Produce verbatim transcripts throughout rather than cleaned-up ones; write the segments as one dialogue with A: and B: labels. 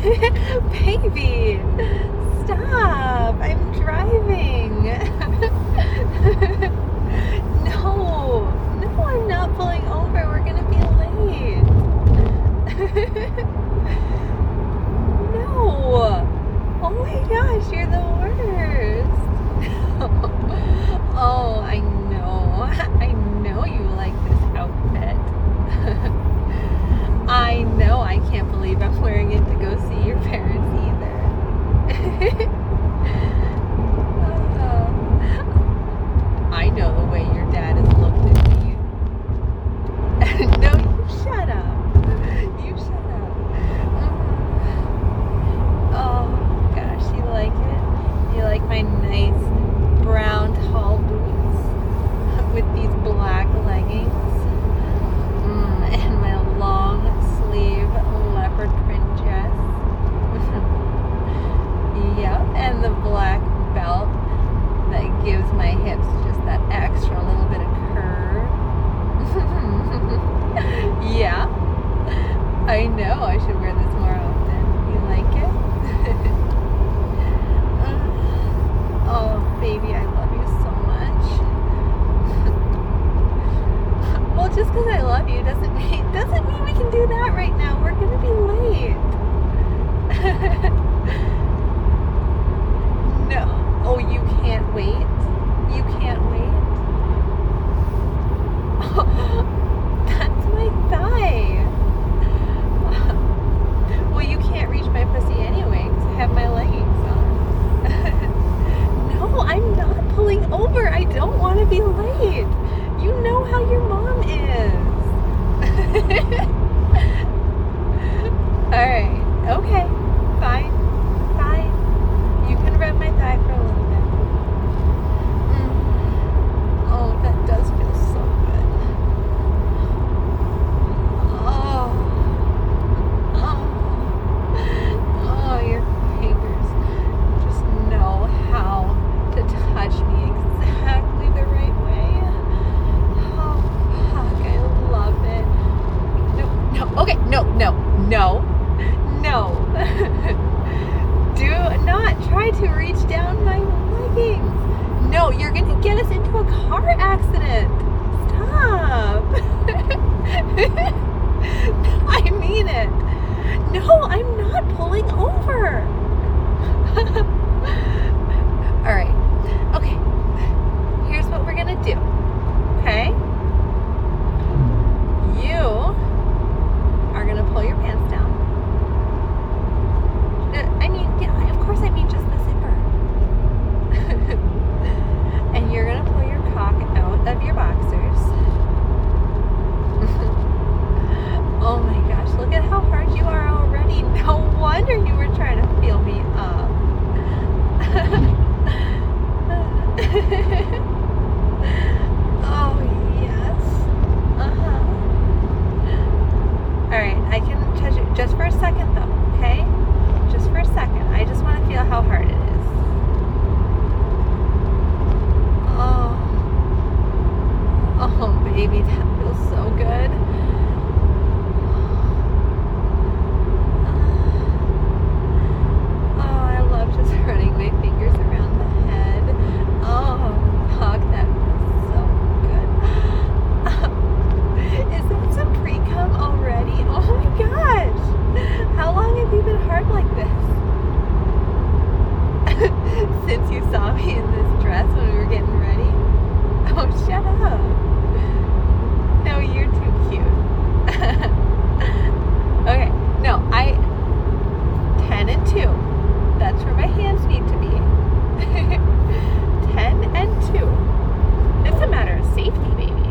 A: Baby, stop. I'm driving. No, no, I'm not pulling over. We're going to be late. No. Oh my gosh, you're the worst. Oh, I know. I know you like this outfit. I know I can't believe I'm wearing it to go see your parents either. uh, I know the way your dad has looked at you. No, you shut up. You shut up. Oh gosh, you like it? You like my nice brown tall boots with these black leggings? Mm, and my long sleeve leopard print dress. Yep, and the black belt that gives my hips just that extra little bit of curve. Yeah, I know I should wear this more often. You like it? Oh, baby, I love you so much. Well, just because I love you doesn't mean doesn't mean we can do that right now. We're gonna be late. No. Oh, you can't wait? You can't wait? Oh, that's my thigh. Well, you can't reach my pussy anyway because I have my leggings on. No, I'm not pulling over. I don't want to be late. You know how your mom is. Alright, okay, fine, fine. You can rub my thigh for a little bit. Mm. Oh, that does feel so good. Oh, oh, oh, your fingers just know how to touch me exactly the right way. Oh, fuck, I love it. No, no, okay, no, no, no, no. Do not try to reach down my leggings. No, you're gonna get us into a car accident. Stop. I mean it. No, I'm not pulling over. All right. Okay. Here's what we're gonna do. Okay? You are gonna pull your pants down. Uh, I mean, yeah, of course I mean just the zipper. And you're gonna pull your cock out of your boxers. Oh my gosh, look at how hard you are already. No wonder you were trying to feel me up. Oh, yes. Uh-huh. Alright, I can touch it just for a second though, okay? Just for a second. I just want to feel how hard it is. Oh. Oh, baby, that feels so good. Oh, I love just running my fingers around the head. Oh, fuck, that feels so good. Is that some pre-cum already? Oh my gosh. How long have you been hard like this? Since you saw me in this dress when we were getting ready? Oh, shut up. No, you're too cute. Okay, no, I... ten and two. That's where my hands need to be. ten and two. It's a matter of safety, baby.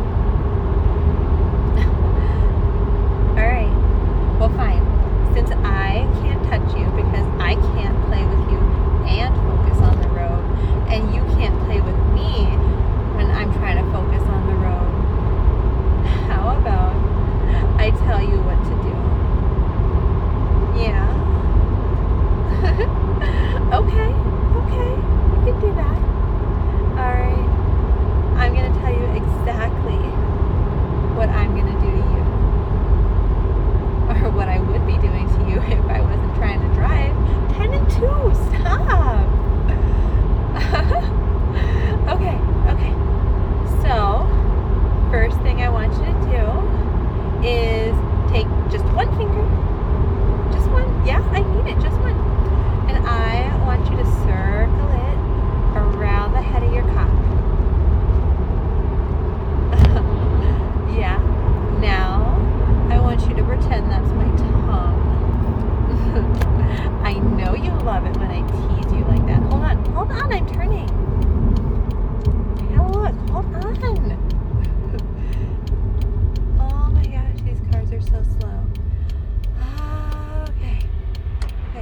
A: Alright. Well, fine. Since I can't touch you because I can't play with you and focus on the road, and you can't play with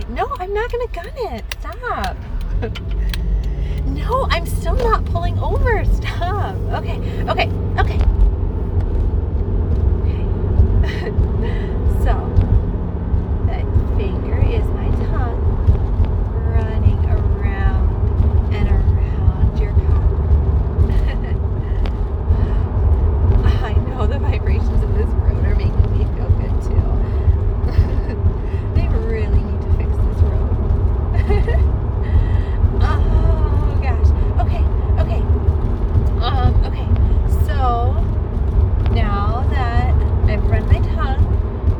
A: Okay. No, I'm not gonna gun it. Stop. No, I'm still not pulling over. Stop. Okay. Okay. Okay. Okay. So, that finger is my tongue running around and around your car. I know the vibrations of this road are making me feel good too. They really need to fix this road. Oh gosh. Okay, okay. Um, okay. So now that I've run my tongue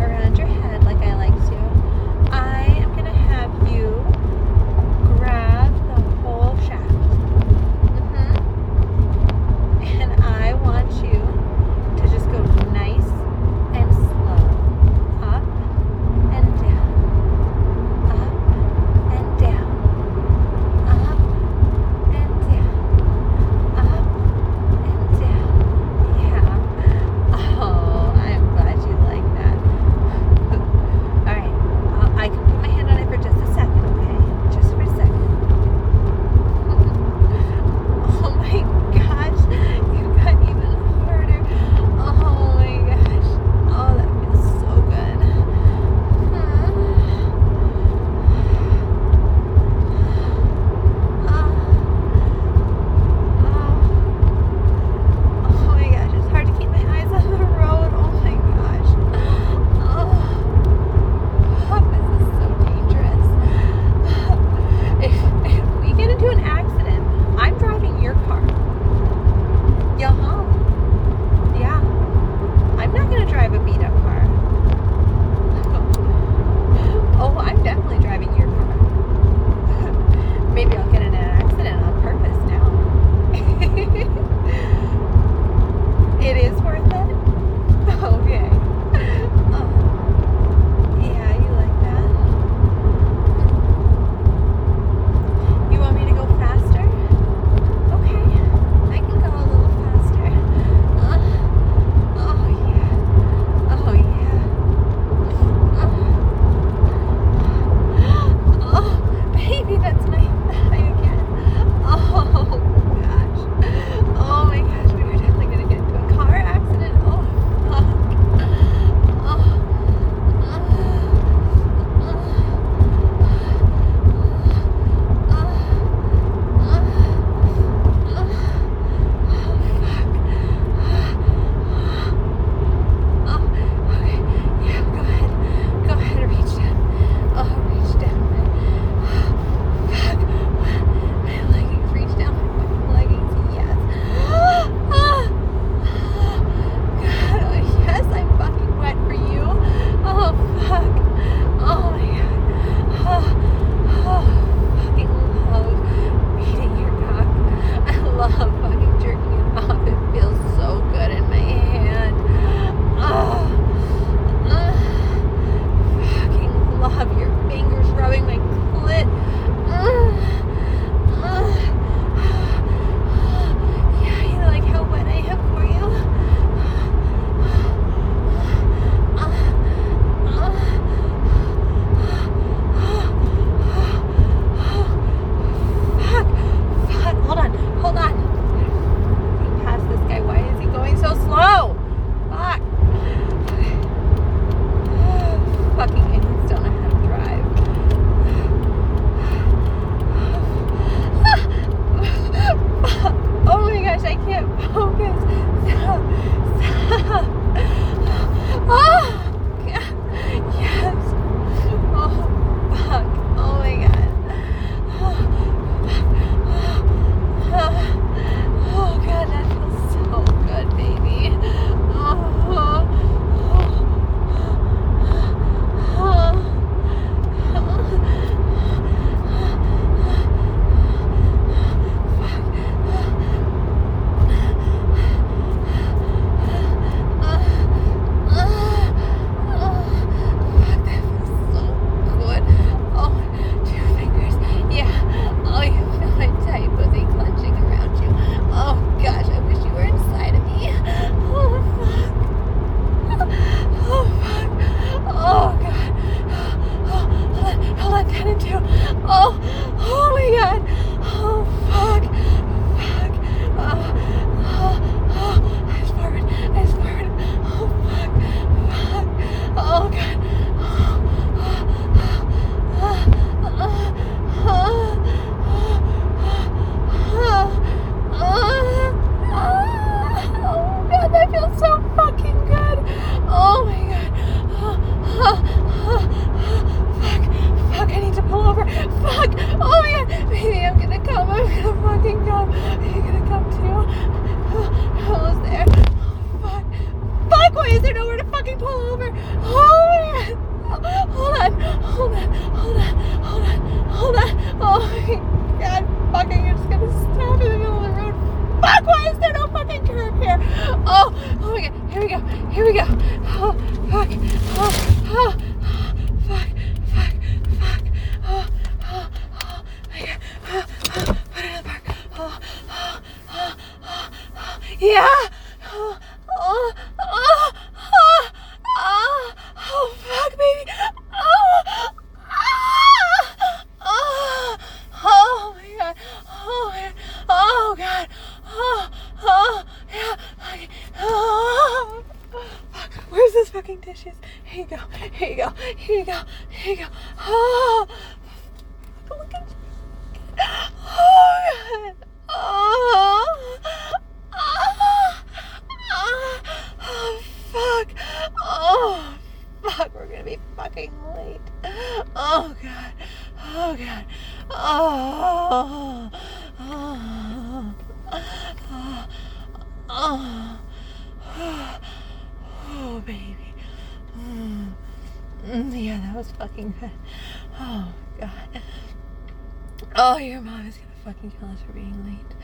A: Yeah. Oh, oh, oh, oh, oh, oh, fuck, baby. Oh, ah, oh, oh my god. Oh my god. Oh god. Oh, oh, yeah. Okay. Oh, fuck. Where's this fucking dishes? Here you go. Here you go. Here you go. Here you go. Oh, look at you. Oh god. Oh. Oh, oh, fuck. Oh, fuck. We're gonna be fucking late. Oh, God. Oh, God. Oh, oh, oh, oh, oh, oh baby. Mm. Yeah, that was fucking good. Oh, God. Oh, your mom is gonna fucking kill us for being late.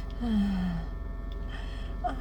A: Uh,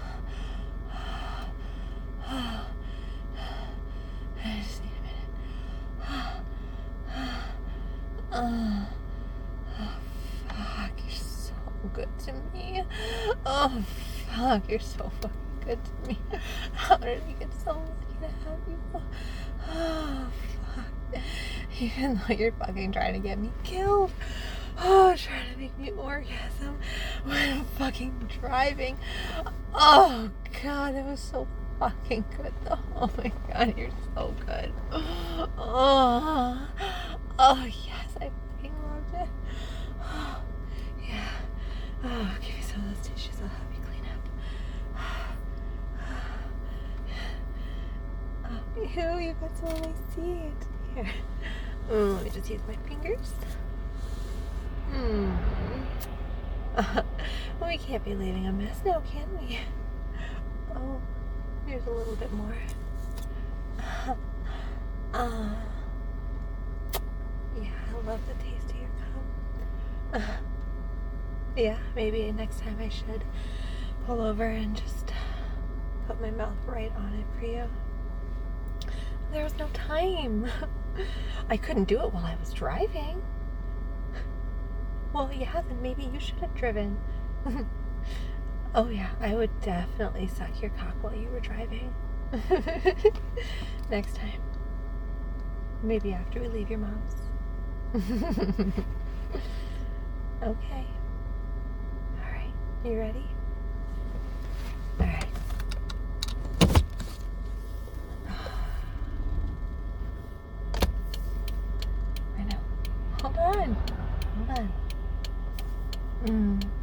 A: I just need a minute. Uh, oh, fuck, you're so good to me. Oh, fuck, you're so fucking good to me. How did I get so lucky to have you? Oh, fuck. Even though you're fucking trying to get me killed. Oh, trying to make me orgasm when I'm fucking driving. Oh, God, it was so fucking good, though. Oh, my God, you're so good. Oh, oh yes, I fucking loved it. Oh, yeah. Oh, give me some of those tissues. I'll help you clean up. Oh, ew, you got some of my seed. Here. Oh, let me just use my fingers. Hmm. Uh, well, we can't be leaving a mess now, can we? Oh, here's a little bit more. Uh, uh, yeah, I love the taste of your cum. Uh, yeah, maybe next time I should pull over and just put my mouth right on it for you. There was no time. I couldn't do it while I was driving. Well, yeah, then maybe you should have driven. Oh, yeah, I would definitely suck your cock while you were driving. Next time. Maybe after we leave your mom's. Okay. All right, you ready? All right. I know. Hold on. Hold on. Mm.